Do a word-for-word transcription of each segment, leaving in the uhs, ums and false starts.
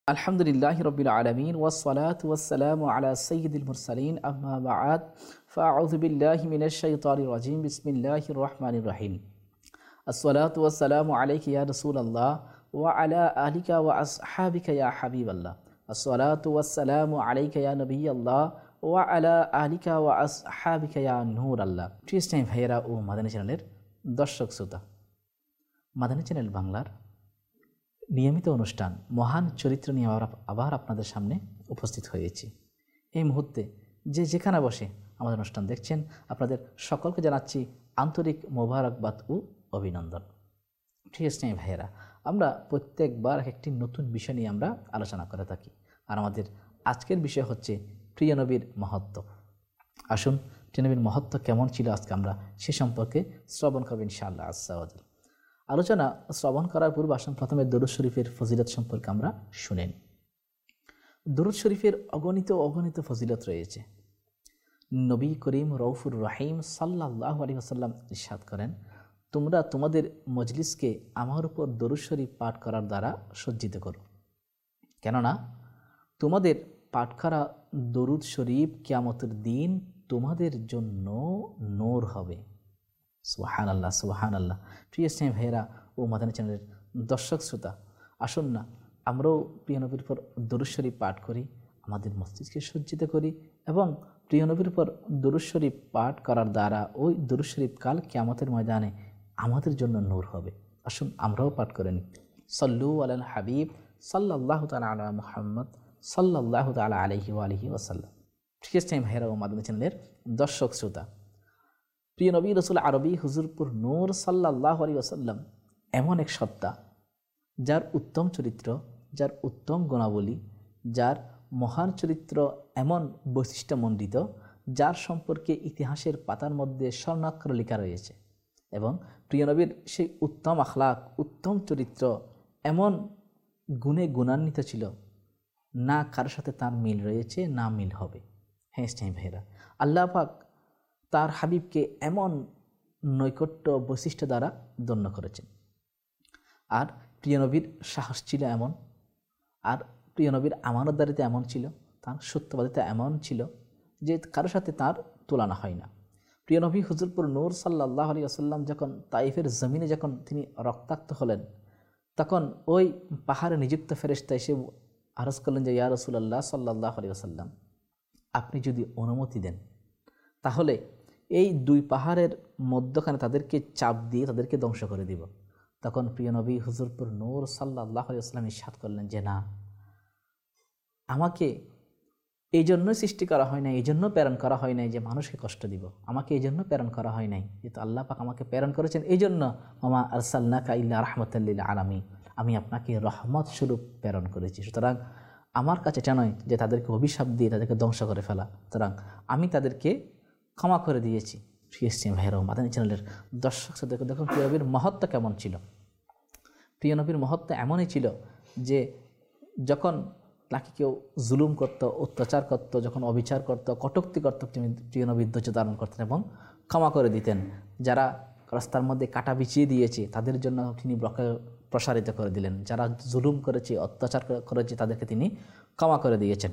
আলহামদুলিল্লাহি রাব্বিল আলামিন ওয়াসসালাতু ওয়াসসালামু আলা সাইয়্যিদিল মুরসালিন আম্মা বা'দ ফাআউযু বিল্লাহি মিনাশ শাইতানির রাজিম বিসমিল্লাহির রহমানির রহিম। আসসালাতু ওয়াসসালামু আলাইকা ইয়া রাসূলাল্লাহ ওয়া আলা আলিকা ওয়া আসহাবিকা ইয়া হাবিবাল্লাহ। আসসালাতু ওয়াসসালামু আলাইকা ইয়া নবিয়াল্লাহ ওয়া আলা আলিকা ওয়া আসহাবিকা ইয়া নূরাল্লাহ। প্রিয় ইসলামী ভাইয়েরা ও মাদানী চ্যানেলের দর্শক শ্রোতা, মাদানী চ্যানেল বাংলার নিয়মিত অনুষ্ঠান মহান চরিত্র নিয়ে আবার আপনাদের সামনে উপস্থিত হয়েছি। এই মুহূর্তে যে যেখানে বসে আমাদের অনুষ্ঠান দেখছেন, আপনাদের সকলকে জানাচ্ছি আন্তরিক মোবারকবাদ ও অভিনন্দন। প্রিয় স্নেহী ভাইয়েরা, আমরা প্রত্যেকবার একটি নতুন বিষয় নিয়ে আমরা আলোচনা করে থাকি, আর আমাদের আজকের বিষয় হচ্ছে প্রিয় নবীর মহত্ব। আসুন, প্রিয় নবীর মহত্ব কেমন ছিল আজকে আমরা সে সম্পর্কে শ্রবণ করব ইনশাআল্লাহ আজ্জা ওয়া জাল। আলোচনা শ্রবণ করার পূর্বে আসুন প্রথমে দরুদ শরীফের ফজিলত সম্পর্কে আমরা শুনেন। দরুদ শরীফের অগণিত অগণিত ফজিলত রয়েছে। নবী করিম রউফুর রহিম সাল্লাল্লাহু আলাইহি ওয়াসাল্লাম ইরশাদ করেন, তোমরা তোমাদের মজলিসকে আমার উপর দরুদ শরীফ পাঠ করার দ্বারা সজ্জিত করো, কেননা তোমাদের পাঠ করা দরুদ শরীফ কিয়ামতের দিন তোমাদের জন্য নূর হবে। সুবহান আল্লাহ, সুবহান আল্লাহ। প্রিয় স্নেহ ভাইয়েরা ও মাদানী চ্যানেলের দর্শক শ্রোতা, আসুন না আমরাও প্রিয় নবীর উপর দরুদ শরীফ পাঠ করি, আমাদের মস্তিষ্কে সজ্জিত করি, এবং প্রিয় নবীর উপর দরুদ শরীফ পাঠ করার দ্বারা ওই দরুদ শরীফ কাল কিয়ামতের ময়দানে আমাদের জন্য নূর হবে। আসুন আমরাও পাঠ করে নিই। সাল্লু আলাল হাবিব সাল্লাল্লাহু তাআলা আলা মুহাম্মদ সাল্লাল্লাহু তাআলা আলাইহি ওয়া আলিহি ওয়াসাল্লাম। প্রিয় স্নেহ ভাইয়েরা ও মাদানী চ্যানেলের দর্শক শ্রোতা, প্রিয় নবী রসুল আরবি হুজুরপুর নূর সাল্লাল্লাহু আলাইহি ওয়াসাল্লাম এমন এক সত্তা, যার উত্তম চরিত্র, যার উত্তম গুণাবলী, যার মহান চরিত্র এমন বৈশিষ্ট্যমণ্ডিত, যার সম্পর্কে ইতিহাসের পাতার মধ্যে স্বর্ণাক্ষরে লেখা রয়েছে। এবং প্রিয় নবীর সেই উত্তম আখলাক, উত্তম চরিত্র এমন গুণে গুণান্বিত ছিল, না কারোর সাথে তার মিল রয়েছে, না মিল হবে। হ্যাঁ স্নেহী ভাইয়েরা, আল্লাহ পাক তার হাবিবকে এমন নৈকট্য বৈশিষ্ট্য দ্বারা ধন্য করেছেন। আর প্রিয় নবীর সাহস ছিল এমন, আর প্রিয় নবীর আমানতদারিতা এমন ছিল, তার সত্যবাদিতা এমন ছিল যে কারোর সাথে তার তুলনা হয় না। প্রিয় নবী হুজুরপুর নূর সাল্লাল্লাহু আলাইহি ওয়াসাল্লাম যখন তাইফের জমিনে যখন তিনি রক্তাক্ত হলেন, তখন ওই পাহাড়ে নিযুক্ত ফেরেশতা এসে আরজ করলেন যে, ইয়া রাসূলুল্লাহ সাল্লাল্লাহু আলাইহি ওয়াসাল্লাম, আপনি যদি অনুমতি দেন তাহলে এই দুই পাহাড়ের মধ্যখানে তাদেরকে চাপ দিয়ে তাদেরকে ধ্বংস করে দিব। তখন প্রিয় নবী হুজুরপুর নূর সাল্লাল্লাহু আলাইহি ওয়াসাল্লাম ইরশাদ করলেন যে, না, আমাকে এই জন্যই সৃষ্টি করা হয় নাই, এই জন্য প্রেরণ করা হয় নাই যে মানুষকে কষ্ট দিব। আমাকে এই জন্য প্রেরণ করা হয় নাই, যেহেতু আল্লাহ পাক আমাকে প্রেরণ করেছেন এই জন্য, ওমা আরসালনাকা ইল্লা রাহমাতাল লিল আলামিন, আমি আপনাকে রহমত স্বরূপ প্রেরণ করেছি। সুতরাং আমার কাছে এটা নয় যে তাদেরকে অভিশাপ দিয়ে তাদেরকে ধ্বংস করে ফেলা, সুতরাং আমি তাদেরকে ক্ষমা করে দিয়েছি। প্রিয় স্নেহ ভাইয়েরা ও মাদানী চ্যানেলের দর্শক শ্রোতাকে দেখুন প্রিয় নবীর মহত্ব কেমন ছিল। প্রিয় নবীর মহত্ব এমনই ছিল যে যখন তাকে কেউ জুলুম করত, অত্যাচার করত, যখন অবিচার করত, কটূক্তি করত, তিনি প্রিয় নবীর ধৈর্য ধারণ করতেন এবং ক্ষমা করে দিতেন। যারা রাস্তার মধ্যে কাটা বিছিয়ে দিয়েছে তাদের জন্য তিনি বক্র প্রসারিত করে দিলেন। যারা জুলুম করেছে, অত্যাচার করেছে, তাদেরকে তিনি ক্ষমা করে দিয়েছেন।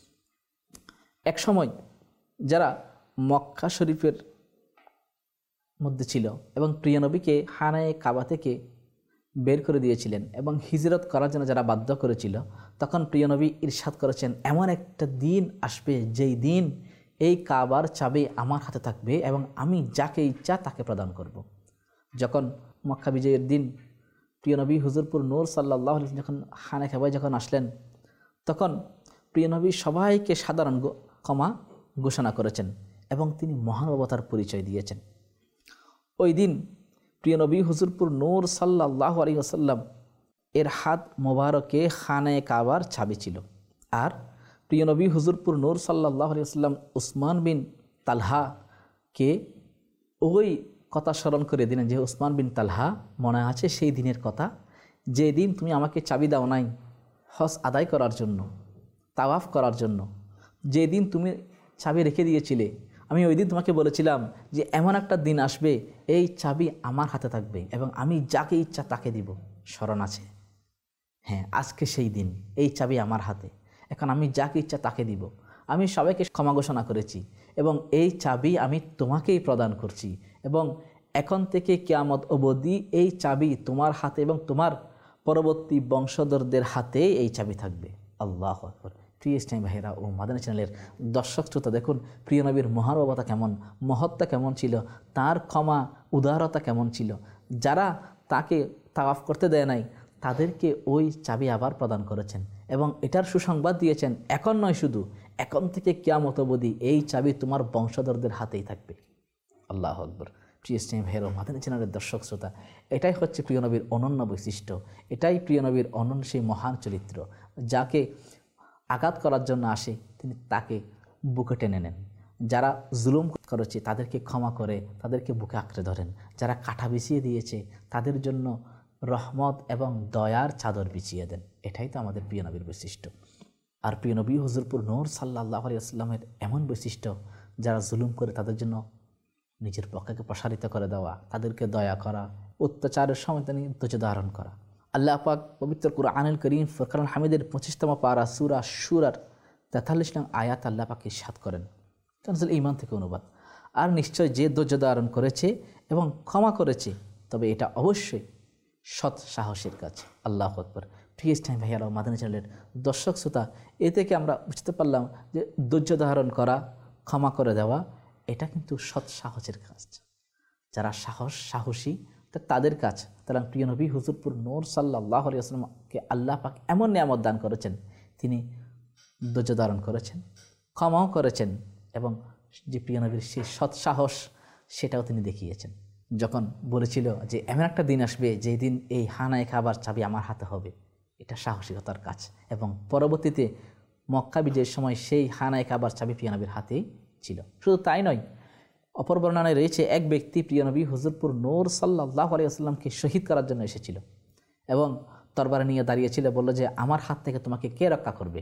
এক সময় যারা মক্কা শরীফের মধ্যে ছিল এবং প্রিয় নবীকে হানায়ে কাবা থেকে বের করে দিয়েছিলেন এবং হিজরত করার জন্য যারা বাধ্য করেছিল, তখন প্রিয় নবী ইরশাদ করেছেন, এমন একটা দিন আসবে যেই দিন এই কাবার চাবি আমার হাতে থাকবে এবং আমি যাকে ইচ্ছা তাকে প্রদান করব। যখন মক্কা বিজয়ের দিন প্রিয় নবী হুজুরপুর নূর সাল্লাল্লাহু আলাইহি ওয়াসাল্লাম যখন হানায়ে কাবায় যখন আসলেন, তখন প্রিয় নবী সবাইকে সাধারণ ক্ষমা ঘোষণা করেছেন এবং তিনি মহানুভবতার পরিচয় দিয়েছেন। ওই দিন প্রিয় নবী হুজুরপুর নূর সাল্লাল্লাহু আলাইহি ওয়াসাল্লাম এর হাত মোবারকে খানায়ে কাবার চাবি ছিল। আর প্রিয় নবী হুজুরপুর নূর সাল্লাল্লাহু আলাইহি ওয়াসাল্লাম উসমান বিন তালহাকে ওই কথা স্মরণ করে দিলেন যে, উসমান বিন তালহা, মনে আছে সেই দিনের কথা, যে দিন তুমি আমাকে চাবি দাও নাই হজ আদায় করার জন্য, তাওয়াফ করার জন্য, যে দিন তুমি চাবি রেখে দিয়েছিলে, আমি ওই দিন তোমাকে বলেছিলাম যে এমন একটা দিন আসবে এই চাবি আমার হাতে থাকবে এবং আমি যাকে ইচ্ছা তাকে দিব। স্মরণ আছে? হ্যাঁ, আজকে সেই দিন, এই চাবি আমার হাতে, এখন আমি যাকে ইচ্ছা তাকে দিব। আমি সবাইকে ক্ষমা ঘোষণা করেছি এবং এই চাবি আমি তোমাকেই প্রদান করছি, এবং এখন থেকে কিয়ামত অবধি এই চাবি তোমার হাতে এবং তোমার পরবর্তী বংশধরদের হাতে এই চাবি থাকবে। আল্লাহু আকবার। প্রিয় ইসলামী ভাইয়েরা ও মাদানী চ্যানেলের দর্শক শ্রোতা, দেখুন প্রিয় নবীর মহানুভবতা কেমন, মহত্তা কেমন ছিল, তার ক্ষমা উদারতা কেমন ছিল। যারা তাকে তাওয়াফ করতে দেয় নাই তাদেরকে ওই চাবি আবার প্রদান করেছেন এবং এটার সুসংবাদ দিয়েছেন, এখন নয় শুধু, এখন থেকে কিয়ামত অবধি এই চাবি তোমার বংশধরদের হাতেই থাকবে। আল্লাহু আকবার। প্রিয় ইসলামী ভাইয়েরা ও মাদানী চ্যানেলের দর্শক শ্রোতা, এটাই হচ্ছে প্রিয় নবীর অনন্য বৈশিষ্ট্য, এটাই প্রিয় নবীর অনন্য সেই মহান চরিত্র। যাকে আঘাত করার জন্য আসে তিনি তাকে বুকে টেনে নেন, যারা জুলুম করেছে তাদেরকে ক্ষমা করে তাদেরকে বুকে আঁকড়ে ধরেন, যারা কাঁটা বিছিয়ে দিয়েছে তাদের জন্য রহমত এবং দয়ার চাদর বিছিয়ে দেন। এটাই তো আমাদের প্রিয় নবীর বৈশিষ্ট্য। আর প্রিয় নবী হুজুরপুর নূর সাল্লাল্লাহু আলাইহি ওয়াসাল্লামের এমন বৈশিষ্ট্য, যারা জুলুম করে তাদের জন্য নিজের পক্ষকে প্রসারিত করে দেওয়া, তাদেরকে দয়া করা, অত্যাচারের সময় তিনি ধৈর্য ধারণ করা। আল্লাহ পাক পবিত্র কুরআনুল কারীম ফুরকানুল হামিদের পঁচিশতম পারা সূরা সূরার তেতাল্লিশ নং আয়াত আল্লাহ পাক ইরশাদ করেন, তানজিল ঈমান থেকে অনুবাদ, আর নিশ্চয় যে ধৈর্য ধারণ করেছে এবং ক্ষমা করেছে তবে এটা অবশ্যই সৎ সাহসের কাজ। আল্লাহু আকবার। প্রিয় ইসলামী ভাইয়ারা ও মাদানী চ্যানেলের দর্শক শ্রোতা, এ থেকে আমরা বুঝতে পারলাম যে ধৈর্য ধারণ করা, ক্ষমা করে দেওয়া, এটা কিন্তু সৎ সাহসের কাজ। যারা সাহস সাহসী তাদের কাজ। তারা প্রিয় নবী হুজুরপুর নূর সাল্লাল্লাহু আলাইহি ওয়াসাল্লামকে আল্লাহ পাক এমন নিয়ামত দান করেছেন, তিনি ধৈর্য ধারণ করেছেন, ক্ষমাও করেছেন এবং যে প্রিয় নবীর সেই সৎ সাহস সেটাও তিনি দেখিয়েছেন। যখন বলেছিল যে এমন একটা দিন আসবে যেই দিন এই হানায় খাবার চাবি আমার হাতে হবে, এটা সাহসিকতার কাজ। এবং পরবর্তীতে মক্কা বিজয়ের সময় সেই হানায় খাবার চাবি প্রিয় নবীর হাতেই ছিল। শুধু তাই নয়, অপর বর্ণনায় রয়েছে এক ব্যক্তি প্রিয় নবী হুজুরপুর নূর সাল্লাল্লাহু আলাইহি ওয়াসাল্লামকে শহীদ করার জন্য এসেছিল এবং তরবারি নিয়ে দাঁড়িয়েছিল, বলল যে আমার হাত থেকে তোমাকে কে রক্ষা করবে?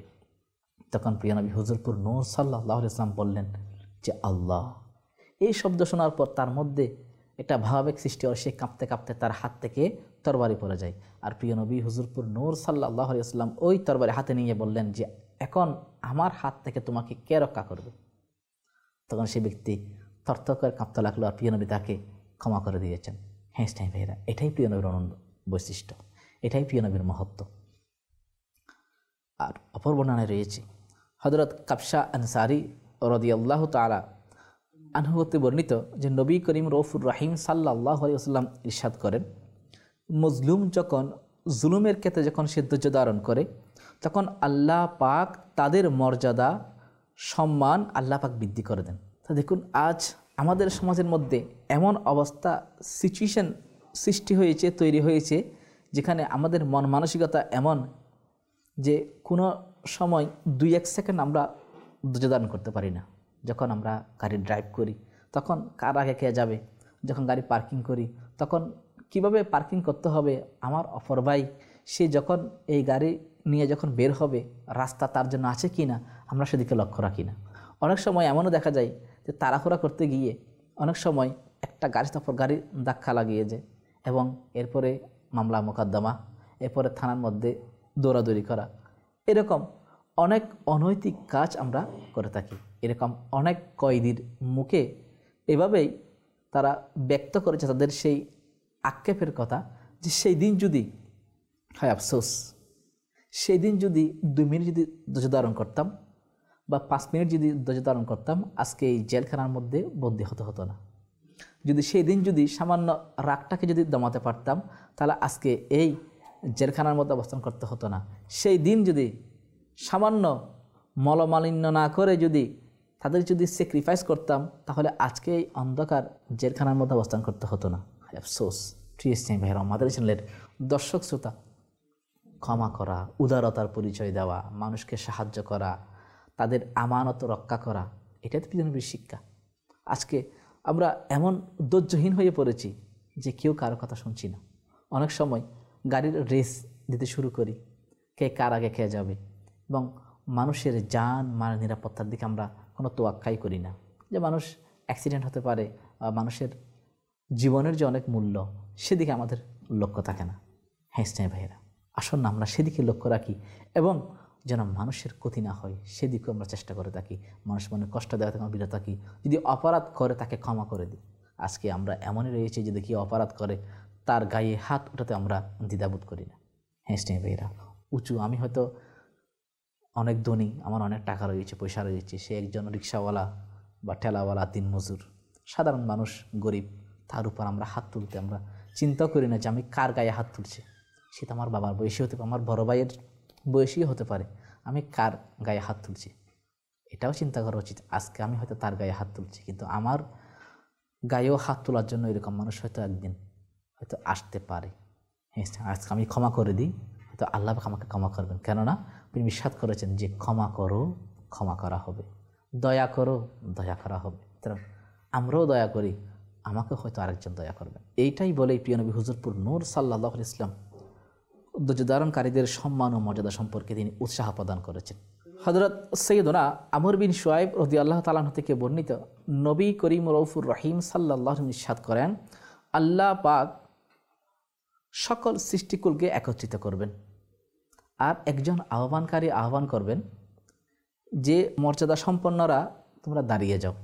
তখন প্রিয় নবী হুজুরপুর নূর সাল্লাল্লাহু আলাইহি ওয়াসাল্লাম বললেন যে আল্লাহ। এই শব্দ শোনার পর তার মধ্যে একটা ভাবাবেগ সৃষ্টি হয়, সে কাঁপতে কাঁপতে তার হাত থেকে তরবারি পড়ে যায়। আর প্রিয় নবী হুজুরপুর নূর সাল্লাল্লাহু আলাইহি ওয়াসাল্লাম ওই তরবারি হাতে নিয়ে বললেন যে এখন আমার হাত থেকে তোমাকে কে রক্ষা করবে? তখন সে ব্যক্তি থরথর করে কাঁপতে লাগলো আর প্রিয় নবী তাকে ক্ষমা করে দিয়েছেন। হ্যাঁ ইসলামী ভাইয়েরা, এটাই প্রিয় নবীর অনন্য বৈশিষ্ট্য, এটাই প্রিয় নবীর মহত্ব। আর অপর বর্ণনায় রয়েছে হযরত কাবশা আনসারী রাদিয়াল্লাহু তাআলা আনহু হতে বর্ণিত যে নবী করিম রউফুর রহিম সাল্লাল্লাহু আলাইহি ওয়াসাল্লাম ইরশাদ করেন, মজলুম যখন জুলুমের ক্ষেত্রে যখন সে ধৈর্য ধারণ করে তখন আল্লাহ পাক তাদের মর্যাদা সম্মান আল্লাহ পাক বৃদ্ধি করে দেন। তা দেখুন আজ আমাদের সমাজের মধ্যে এমন অবস্থা সিচুয়েশন সৃষ্টি হয়েছে, তৈরি হয়েছে, যেখানে আমাদের মন মানসিকতা এমন যে কোনো সময় দুই এক সেকেন্ড আমরা ধৈর্য ধারণ করতে পারি না। যখন আমরা গাড়ি ড্রাইভ করি তখন কার আগে কে যাবে, যখন গাড়ি পার্কিং করি তখন কিভাবে পার্কিং করতে হবে, আমার অপর ভাই সে যখন এই গাড়ি নিয়ে যখন বের হবে রাস্তা তার জন্য আছে কি না আমরা সেদিকে লক্ষ্য রাখি না। অনেক সময় এমনও দেখা যায় যে তাড়াহুড়া করতে গিয়ে অনেক সময় একটা গাড়ির অপর গাড়ি ধাক্কা লাগিয়ে যায় এবং এরপরে মামলা মোকদ্দমা, এরপরে থানার মধ্যে দৌড়াদৌড়ি করা, এরকম অনেক অনৈতিক কাজ আমরা করে থাকি। এরকম অনেক কয়েদির মুখে এভাবেই তারা ব্যক্ত করেছে তাদের সেই আক্ষেপের কথা যে সেই দিন যদি হয় আফসোস, সেই দিন যদি দুই মিনিট যদি ধৈর্য ধারণ করতাম বা পাঁচ মিনিট যদি ধৈর্য ধারণ করতাম আজকে এই জেলখানার মধ্যে বন্দী হতে হতো না। যদি সেই দিন যদি সামান্য রাগটাকে যদি দমাতে পারতাম তাহলে আজকে এই জেলখানার মধ্যে অবস্থান করতে হতো না। সেই দিন যদি সামান্য মলমালিন্য না করে যদি তাদের যদি স্যাক্রিফাইস করতাম তাহলে আজকে এই অন্ধকার জেলখানার মধ্যে অবস্থান করতে হতো না। আফসোস। প্রিয় ইসলামী ভাইয়েরা, আমাদের চ্যানেলের দর্শক শ্রোতা, ক্ষমা করা, উদারতার পরিচয় দেওয়া, মানুষকে সাহায্য করা, তাদের আমানত রক্ষা করা, এটাই তো পৃথিবীর শিক্ষা। আজকে আমরা এমন ধৈর্যহীন হয়ে পড়েছি যে কেউ কারো কথা শুনছি না। অনেক সময় গাড়ির রেস দিতে শুরু করি, কে কার আগে খেয়ে যাবে, এবং মানুষের জান মাল নিরাপত্তার দিকে আমরা কোনো তোয়াক্কাই করি না। যে মানুষ অ্যাক্সিডেন্ট হতে পারে, মানুষের জীবনের যে অনেক মূল্য সেদিকে আমাদের লক্ষ্য থাকে না। হ্যাঁ ইসলামী ভাইয়েরা, আসুন না আমরা সেদিকে লক্ষ্য রাখি এবং যেন মানুষের ক্ষতি না হয় সেদিকেও আমরা চেষ্টা করে থাকি। মানুষ মনে কষ্ট দেওয়া থেকে আমরা বিরত থাকি। যদি অপরাধ করে তাকে ক্ষমা করে দিই। আজকে আমরা এমনই রয়েছি যে দেখি অপরাধ করে তার গায়ে হাত উঠাতে আমরা দ্বিধাবোধ করি না। হ্যাঁ স্নেহ ভাইরা, উঁচু আমি হয়তো অনেক ধনী, আমার অনেক টাকা রয়েছে, পয়সা রয়েছে, সে একজন রিক্সাওয়ালা বা ঠেলাওয়ালা, দিনমজুর, সাধারণ মানুষ, গরিব, তার উপর আমরা হাত তুলতে আমরা চিন্তা করি না যে আমি কার গায়ে হাত তুলছি। সে তো আমার বাবার বয়সী হতে পারে, আমার বড় ভাইয়ের বয়সী হতে পারে, আমি কার গায়ে হাত তুলছি এটাও চিন্তা করা উচিত। আজকে আমি হয়তো তার গায়ে হাত তুলছি, কিন্তু আমার গায়েও হাত তোলার জন্য এরকম মানুষ হয়তো একদিন হয়তো আসতে পারে। হ্যাঁ, আজকে আমি ক্ষমা করে দিই, হয়তো আল্লাহ আমাকে ক্ষমা করবেন। কেননা তিনি বিশ্বাস করেছেন যে ক্ষমা করো, ক্ষমা করা হবে, দয়া করো, দয়া করা হবে। সুতরাং আমরাও দয়া করি, আমাকে হয়তো আরেকজন দয়া করবেন। এইটাই বলেই প্রিয় নবী হুজুরপুর নূর সাল্লাল্লাহু আলাইহি ওয়াসাল্লাম ধৈর্য ধারণকারীদের সম্মান ও মর্যাদা সম্পর্কে তিনি উৎসাহ প্রদান করেছেন। হযরত সৈয়দনা আমর বিন শুআয়ব রাদিয়াল্লাহু তাআলা আনহু থেকে বর্ণিত, নবী করিম রউফুর রহিম সাল্লাল্লাহু আলাইহি ওয়াসাল্লাম ইরশাদ করেন, আল্লাহ পাক সকল সৃষ্টিকুলকে একত্রিত করবেন আর একজন আহ্বানকারী আহ্বান করবেন যে মর্যাদা সম্পন্নরা তোমরা দাঁড়িয়ে যাও।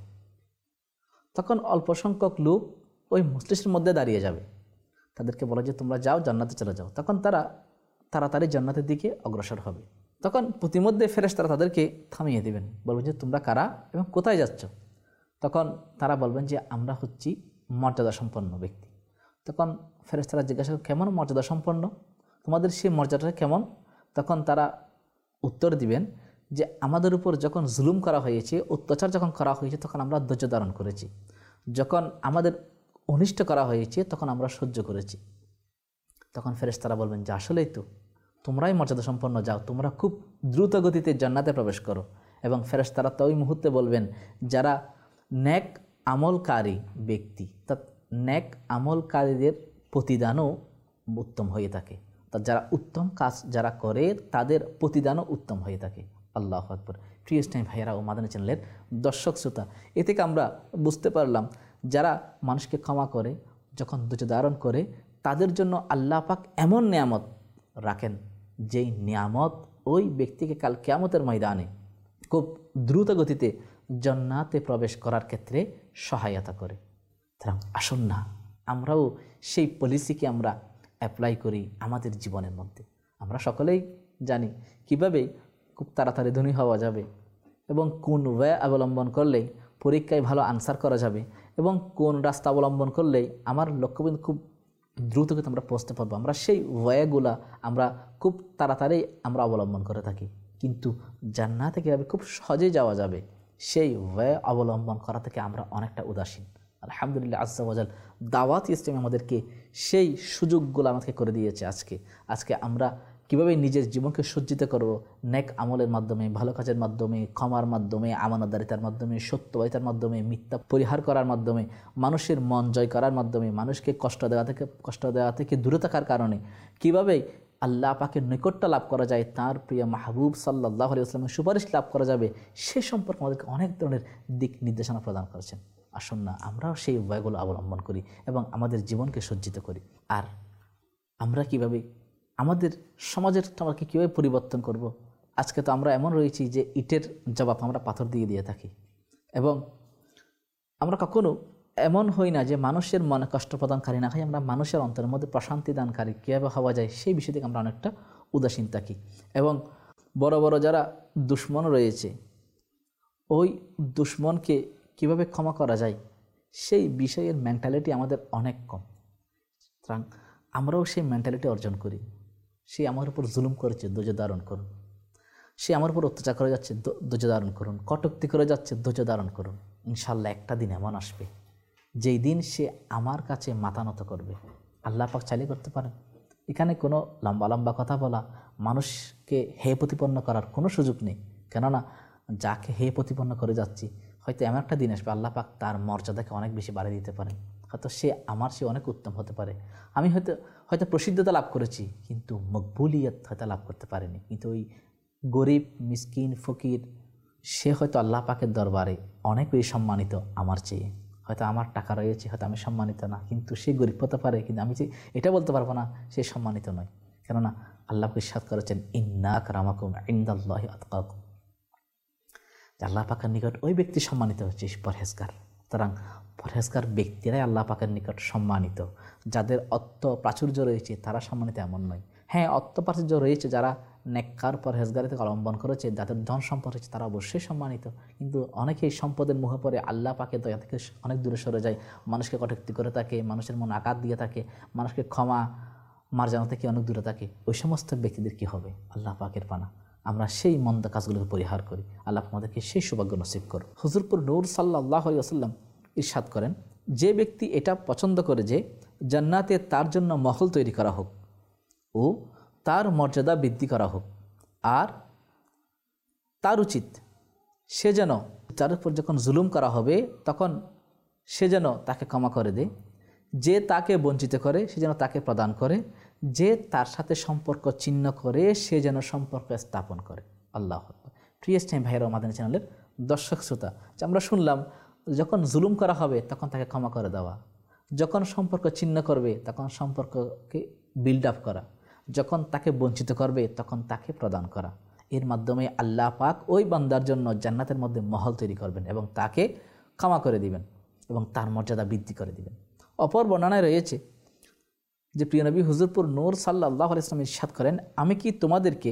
তখন অল্প সংখ্যক লোক ওই মজলিসের মধ্যে দাঁড়িয়ে যাবে, তাদেরকে বলা যে তোমরা যাও, জান্নাতে চলে যাও। তখন তারা তাড়াতাড়ি জান্নাতের দিকে অগ্রসর হবে। তখন প্রতিমধ্যে ফেরেশতারা তাদেরকে থামিয়ে দেবেন, বলবেন যে তোমরা কারা এবং কোথায় যাচ্ছ। তখন তারা বলবেন যে আমরা হচ্ছি মর্যাদা সম্পন্ন ব্যক্তি। তখন ফেরেশতারা জিজ্ঞাসা করেন, কেমন মর্যাদা সম্পন্ন, তোমাদের সেই মর্যাদাটা কেমন? তখন তারা উত্তর দিবেন যে আমাদের উপর যখন জুলুম করা হয়েছে, অত্যাচার যখন করা হয়েছে, তখন আমরা ধৈর্য ধারণ করেছি। যখন আমাদের অনিষ্ট করা হয়েছে তখন আমরা সহ্য করেছি। তখন ফেরেশতারা বলবেন যে আসলেই তো তোমরাই মর্যাদা সম্পন্ন, যাও তোমরা খুব দ্রুত গতিতে জান্নাতে প্রবেশ করো। এবং ফেরেশতারা তো ওই মুহূর্তে বলবেন যারা নেক আমলকারী ব্যক্তি, তা নেক আমলকারীদের প্রতিদানও উত্তম হয়ে থাকে। তা যারা উত্তম কাজ যারা করে তাদের প্রতিদানও উত্তম হয়ে থাকে। আল্লাহু আকবার। প্রিয় ইসলামী ভাইয়েরা ও মাদানী চ্যানেলের দর্শক শ্রোতা, এ থেকে আমরা বুঝতে পারলাম যারা মানুষকে ক্ষমা করে, যখন ধৈর্য ধারণ করে, তাদের জন্য আল্লাহ পাক এমন নিয়ামত রাখেন যেই নিয়ামত ওই ব্যক্তিকে কাল কিয়ামতের ময়দানে খুব দ্রুত গতিতে জান্নাতে প্রবেশ করার ক্ষেত্রে সহায়তা করে। আসুন না আমরাও সেই পলিসিকে আমরা অ্যাপ্লাই করি আমাদের জীবনের মধ্যে। আমরা সকলেই জানি কিভাবে খুব তাড়াতাড়ি ধনী হওয়া যাবে এবং কোন ওয়ে অবলম্বন করলে পরীক্ষায় ভালো আনসার করা যাবে এবং কোন রাস্তা অবলম্বন করলে আমার লক্ষ্যবিন্দু খুব দ্রুত গতিতে আমরা পৌঁছতে পারবো। আমরা সেই ওয়েগুলা আমরা খুব তাড়াতাড়ি আমরা অবলম্বন করে থাকি, কিন্তু জান্নাতে কীভাবে খুব সহজেই যাওয়া যাবে সেই ওয়ে অবলম্বন করা থেকে আমরা অনেকটা উদাসীন। আলহামদুলিল্লাহ আজ্জা ওয়াজাল দাওয়াত ইসলাম আমাদেরকে সেই সুযোগগুলো আমাদেরকে করে দিয়েছে। আজকে আজকে আমরা কীভাবে নিজের জীবনকে সজ্জিত করব নেক আমলের মাধ্যমে, ভালো কাজের মাধ্যমে, ক্ষমার মাধ্যমে, আমানতদারিতার মাধ্যমে, সত্যবাদিতার মাধ্যমে, মিথ্যা পরিহার করার মাধ্যমে, মানুষের মন জয় করার মাধ্যমে, মানুষকে কষ্ট দেওয়া থেকে কষ্ট দেওয়া থেকে দূরে থাকার কারণে কীভাবে আল্লাহ পাকের নৈকট্য লাভ করা যায়, তার প্রিয় মাহবুব সাল্লাল্লাহু আলাইহি ওয়াসাল্লামের সুপারিশ লাভ করা যাবে, সে সম্পর্কে আমাদেরকে অনেক ধরনের দিক নির্দেশনা প্রদান করেছেন। আসুন না আমরাও সেই উপায়গুলো অবলম্বন করি এবং আমাদের জীবনকে সজ্জিত করি। আর আমরা কিভাবে আমাদের সমাজের আমাকে কীভাবে পরিবর্তন করব? আজকে তো আমরা এমন রয়েছি যে ইটের জবাব আমরা পাথর দিয়ে দিয়ে থাকি এবং আমরা কখনো এমন হই না যে মানুষের মনে কষ্ট প্রদানকারী না হয়, আমরা মানুষের অন্তরের মধ্যে প্রশান্তি দানকারী কীভাবে হওয়া যায় সেই বিষয় থেকে আমরা অনেকটা উদাসীন থাকি। এবং বড় বড় যারা দুশ্মন রয়েছে ওই দুশ্মনকে কীভাবে ক্ষমা করা যায় সেই বিষয়ের মেন্টালিটি আমাদের অনেক কম। সুতরাং আমরাও সেই মেন্টালিটি অর্জন করি। সে আমার উপর জুলুম করেছে, ধৈর্য ধারণ করুন। সে আমার উপর অত্যাচার করে যাচ্ছে, ধৈর্য ধারণ করুন। কটূক্তি করে যাচ্ছে, ধৈর্য ধারণ করুন। ইনশাল্লাহ একটা দিন এমন আসবে যেই দিন সে আমার কাছে মাথা নত করবে। আল্লাহ পাক চাইলে করতে পারেন। এখানে কোনো লম্বা লম্বা কথা বলা, মানুষকে হে প্রতিপন্ন করার কোনো সুযোগ নেই। কেননা যাকে হে প্রতিপন্ন করে যাচ্ছি হয়তো এমন একটা দিন আসবে আল্লাহ পাক তার মর্যাদাকে অনেক বেশি বাড়িয়ে দিতে পারেন। হয়তো সে আমার সে অনেক উত্তম হতে পারে। আমি হয়তো হয়তো প্রসিদ্ধতা লাভ করেছি কিন্তু মকবুলিয়ত হয়তো লাভ করতে পারিনি। কিন্তু ওই গরিব মিসকিন ফকির সে হয়তো আল্লাহ পাকের দরবারে অনেক বেশি সম্মানিত আমার চেয়ে। হয়তো আমার টাকা রয়েছে, হয়তো আমি সম্মানিত না, কিন্তু সে গরিব হতে পারে, কিন্তু আমি যে এটা বলতে পারবো না সে সম্মানিত নয়। কেননা আল্লাহ ইরশাদ করেছেন ইন্না আকরামাকুম ইনদাল্লাহি আতকাকুম, আল্লাহ পাকের নিকট ওই ব্যক্তি সম্মানিত হচ্ছে পরহেজগার। সুতরাং পরহেজগার ব্যক্তিরাই আল্লাহ পাকের নিকট সম্মানিত। যাদের অর্থ প্রাচুর্য রয়েছে তারা সম্মানিত এমন নয়। হ্যাঁ, অর্থ প্রাচুর্য রয়েছে, যারা নেককার পরহেজগারিতে অবলম্বন করেছে, যাদের ধন সম্পদ রয়েছে তারা অবশ্যই সম্মানিত। কিন্তু অনেকেই সম্পদের মুখে পড়ে আল্লাহ পাকের দয়া থেকে অনেক দূরে সরে যায়, মানুষকে কটূক্তি করে থাকে, মানুষের মনে আঘাত দিয়ে থাকে, মানুষকে ক্ষমা মার্জনা থেকে অনেক দূরে থাকে। ওই সমস্ত ব্যক্তিদের কী হবে? আল্লাহ পাকের পানা আমরা সেই মন্দ কাজগুলোকে পরিহার করি। আল্লাহ আমাদেরকে সেই সৌভাগ্য নসিব করো। হুজুরপুর নূর সাল্লাল্লাহু আলাইহি ওয়াসাল্লাম ইরশাদ করেন, যে ব্যক্তি এটা পছন্দ করে যে জান্নাতে তার জন্য মহল তৈরি করা হোক ও তার মর্যাদা বৃদ্ধি করা হোক, আর তার উচিত সে যেন তার উপর যখন জুলুম করা হবে তখন সে যেন তাকে ক্ষমা করে দেয়, যে তাকে বঞ্চিত করে সে যেন তাকে প্রদান করে, যে তার সাথে সম্পর্ক ছিন্ন করে সে যেন সম্পর্ক স্থাপন করে। আল্লাহ প্রিয় টাইম ভাইরা মাদানী চ্যানেলের দর্শক শ্রোতা, আমরা শুনলাম যখন জুলুম করা হবে তখন তাকে ক্ষমা করে দেওয়া, যখন সম্পর্ক ছিন্ন করবে তখন সম্পর্ককে বিল্ড আপ করা, যখন তাকে বঞ্চিত করবে তখন তাকে প্রদান করা। এর মাধ্যমে আল্লাহ পাক ওই বান্দার জন্য জান্নাতের মধ্যে মহল তৈরি করবেন এবং তাকে ক্ষমা করে দিবেন এবং তার মর্যাদা বৃদ্ধি করে দিবেন। অপর বর্ণনায় রয়েছে যে প্রিয় নবী হুজুরপুর নূর সাল্লাল্লাহু আলাইহি ওয়াসাল্লাম ইরশাদ করেন, আমি কি তোমাদেরকে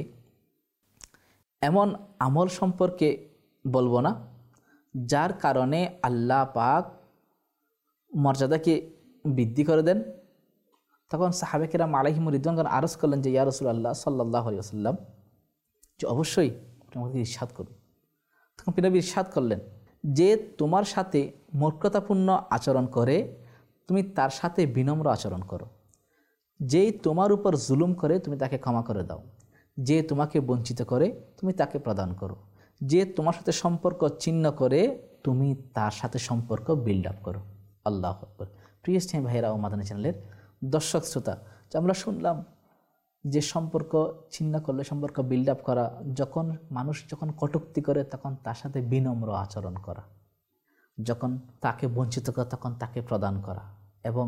এমন আমল সম্পর্কে বলবো না যার কারণে আল্লাহ পাক মর্যাদাকে বৃদ্ধি করে দেন? তখন সাহাবে কেরাম আলাইহিম রিদওয়ানগণ আরজ করলেন যে ইয়া রাসূলুল্লাহ সাল্লাল্লাহু আলাইহি ওয়াসাল্লাম, যে অবশ্যই আমাকে ইরশাদ করুন। তখন প্রিয় নবী ইরশাদ করলেন, যে তোমার সাথে মূর্খতাপূর্ণ আচরণ করে তুমি তার সাথে বিনম্র আচরণ করো, যেই তোমার উপর জুলুম করে তুমি তাকে ক্ষমা করে দাও, যে তোমাকে বঞ্চিত করে তুমি তাকে প্রদান করো, যে তোমার সাথে সম্পর্ক ছিন্ন করে তুমি তার সাথে সম্পর্ক বিল্ড আপ করো। আল্লাহু আকবার। প্রিয় স্নেহ ভাইরা ও মাদানী চ্যানেলের দর্শক শ্রোতা, আমরা শুনলাম যে সম্পর্ক ছিন্ন করলে সম্পর্ক বিল্ড আপ করা, যখন মানুষ যখন কটূক্তি করে তখন তার সাথে বিনম্র আচরণ করা, যখন তাকে বঞ্চিত করে তখন তাকে প্রদান করা, এবং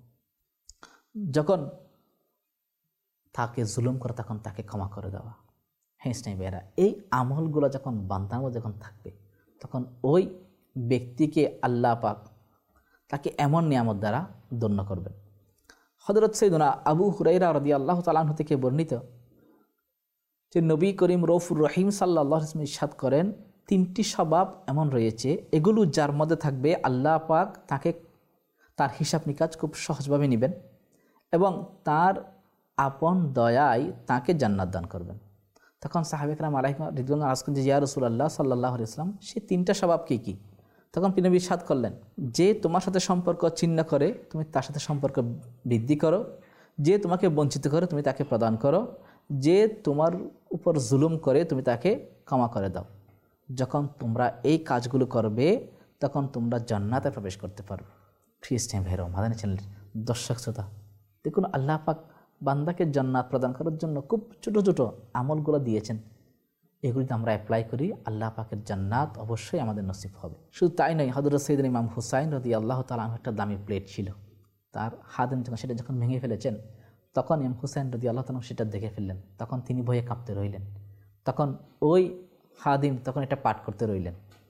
যখন তাকে জুলুম করে তখন তাকে ক্ষমা করে দেওয়া। হ্যাঁ স্নেহ ভাইরা, এই আমলগুলো যখন বান্দার মধ্যে যখন থাকবে তখন ওই ব্যক্তিকে আল্লাহ পাক তাকে এমন নিয়ামত দ্বারা ধন্য করবেন। হযরত সাইয়্যিদুনা আবু হুরায়রা রাদিয়াল্লাহু তাআলা আনহু থেকে বর্ণিত যে নবী করিম রউফুর রহিম সাল্লাল্লাহু আলাইহি ওয়াসাল্লাম ইরশাদ করেন, তিনটি স্বভাব এমন রয়েছে এগুলো যার মধ্যে থাকবে আল্লাহ পাক তাকে তার হিসাব নিকাজ খুব সহজভাবে নেবেন এবং তার আপন দয়ায় তাকে জান্নাত দান করবেন। তখন সাহাবে কেরাম আলাইহিম রিদওয়ান আরজ করেন যে ইয়া রাসূলুল্লাহ সাল্লাল্লাহু আলাইহি ওয়াসাল্লাম, সেই তিনটা স্বভাব কী কী? তখন নবী ইরশাদ করলেন, যে তোমার সাথে সম্পর্ক ছিন্ন করে তুমি তার সাথে সম্পর্ক বৃদ্ধি করো, যে তোমাকে বঞ্চিত করে তুমি তাকে প্রদান করো, যে তোমার উপর জুলুম করে তুমি তাকে ক্ষমা করে দাও। যখন তোমরা এই কাজগুলো করবে তখন তোমরা জান্নাতে প্রবেশ করতে পারবে। খ্রিস্টান ভাইরা মাদানী চ্যানেলের দর্শক শ্রোতা, দেখুন আল্লাহ পাক বান্দাকে জান্নাত প্রদান করার জন্য খুব ছোটো ছোটো আমলগুলো দিয়েছেন। এগুলিতে আমরা অ্যাপ্লাই করি, আল্লাহ পাকের জান্নাত অবশ্যই আমাদের নসিব হবে। শুধু তাই নয়, হযরত সাইয়্যিদুনা ইমাম হুসাইন রাদিয়াল্লাহু তাআলা আনহু একটা দামি প্লেট ছিল, তার হাতেম যখন সেটা যখন ভেঙে ফেলেছেন তখন ইমাম হুসাইন রাদিয়াল্লাহু তাআলা সেটা দেখে ফেললেন। তখন তিনি ভয়ে কাঁপতে রইলেন। তখন ওই খাদিম তখন এটা পাঠ করতে রইলেন।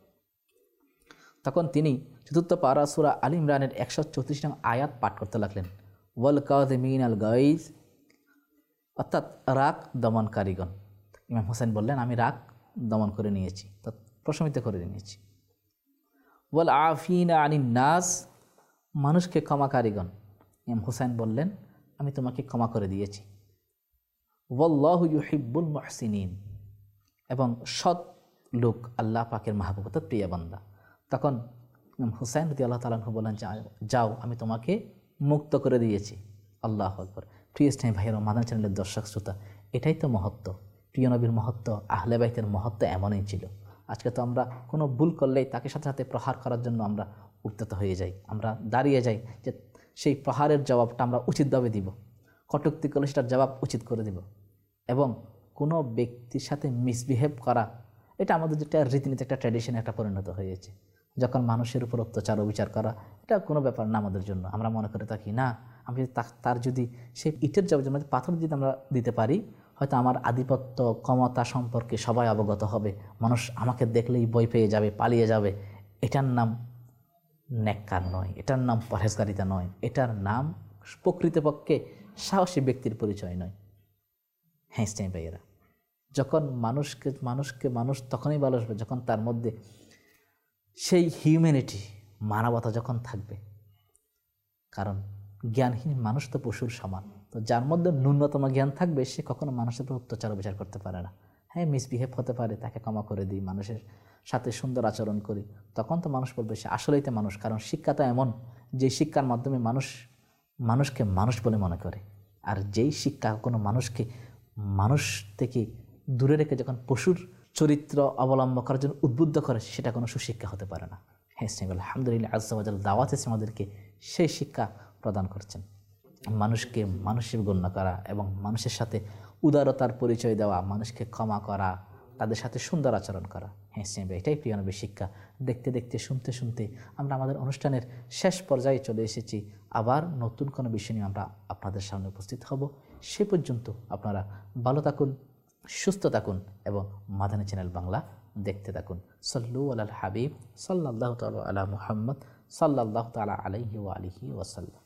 তখন তিনি চতুর্থ পারা সূরা আল ইমরানের একশো চৌত্রিশ নং আয়াত পাঠ করতে লাগলেন, ওয়াল কাযিমিনাল গায়জ, অর্থাৎ রাগ দমনকারীগণ। ইমাম হোসেন বললেন, আমি রাগ দমন করে নিয়েছি, তা প্রশমিত করে নিয়েছি। ওয়াল আফিনা আনিন নাস, মানুষকে ক্ষমাকারীগণ। ইমাম হোসেন বললেন, আমি তোমাকে ক্ষমা করে দিয়েছি। ওয়াল্লাহু ইউহিব্বুল মুহসিনিন, এবং সৎ লোক আল্লাহ পাকের মাহবুব প্রিয় বান্দা। তখন ইমাম হুসাইন রাদিয়াল্লাহু তাআলা আনহু বলেন, যাও আমি তোমাকে মুক্ত করে দিয়েছি। আল্লাহু আকবার। প্রিয় স্নেহ ভাইয়েরা মাদানী চ্যানেলের দর্শক শ্রোতা, এটাই তো মহত্ব, প্রিয় নবীর মহত্ব, আহলে বাইতের মহত্ব এমনই ছিল। আজকে তো আমরা কোনো ভুল করলেই তাকে সাথে সাথে প্রহার করার জন্য আমরা উত্তেজিত হয়ে যাই, আমরা দাঁড়িয়ে যাই যে সেই প্রহারের জবাবটা আমরা উচিতভাবে দিব, কটূক্তি করলে সেটার জবাব উচিত করে দিব। এবং কোনো ব্যক্তির সাথে মিসবিহেভ করা, এটা আমাদের যেটা রীতিনীতি, একটা ট্র্যাডিশনে একটা পরিণত হয়েছে। যখন মানুষের উপর অত্যাচার অবিচার করা, এটা কোনো ব্যাপার না আমাদের জন্য। আমরা মনে করে থাকি না, আমি যদি তার যদি সেই ইটের জবাব পাথর যদি আমরা দিতে পারি, হয়তো আমার আধিপত্য ক্ষমতা সম্পর্কে সবাই অবগত হবে, মানুষ আমাকে দেখলেই ভয় পেয়ে যাবে, পালিয়ে যাবে। এটার নাম নেককার নয়, এটার নাম পরহেজগারিতা নয়, এটার নাম প্রকৃতপক্ষে সাহসী ব্যক্তির পরিচয় নয়। হ্যাঁ ইসলামী ভাইয়েরা, যখন মানুষকে মানুষকে মানুষ তখনই ভালোবাসবে যখন তার মধ্যে সেই হিউম্যানিটি, মানবতা যখন থাকবে। কারণ জ্ঞানহীন মানুষ তো পশুর সমান। তো যার মধ্যে ন্যূনতম জ্ঞান থাকবে সে কখনো মানুষের উপর অত্যাচার বিচার করতে পারে না। হ্যাঁ মিসবিহেভ হতে পারে, তাকে ক্ষমা করে দিই, মানুষের সাথে সুন্দর আচরণ করি, তখন তো মানুষ বলবে সে আসলেই তো মানুষ। কারণ শিক্ষাটা এমন যে শিক্ষার মাধ্যমে মানুষ মানুষকে মানুষ বলে মনে করে। আর যেই শিক্ষা কোনো মানুষকে মানুষ থেকে দূরে রেখে যখন পশুর চরিত্র অবলম্বন করার জন্য উদ্বুদ্ধ করে, সেটা কোনো সুশিক্ষা হতে পারে না। হ্যাঁ আলহামদুলিল্লাহ আজ্জা ওয়া জাল দাওয়াত এসে আমাদেরকে সেই শিক্ষা প্রদান করছেন। মানুষকে মানুষ হিসেবে গণ্য করা এবং মানুষের সাথে উদারতার পরিচয় দেওয়া, মানুষকে ক্ষমা করা, তাদের সাথে সুন্দর আচরণ করা। হ্যাঁ ইসলামী ভাই, এটাই প্রিয় নবীর শিক্ষা। দেখতে দেখতে শুনতে শুনতে আমরা আমাদের অনুষ্ঠানের শেষ পর্যায়ে চলে এসেছি। আবার নতুন কোনো বিষয় নিয়ে আমরা আপনাদের সামনে উপস্থিত হব। সে পর্যন্ত আপনারা ভালো থাকুন, সুস্থ থাকুন এবং মাদানী চ্যানেল বাংলা দেখতে থাকুন। সাল্লু আলাল হাবিব সাল্লাল্লাহু তাআলা আলা মুহাম্মদ সাল্লাল্লাহু তাআলা আলাইহি ওয়া আলিহি ওয়াসাল্লাম।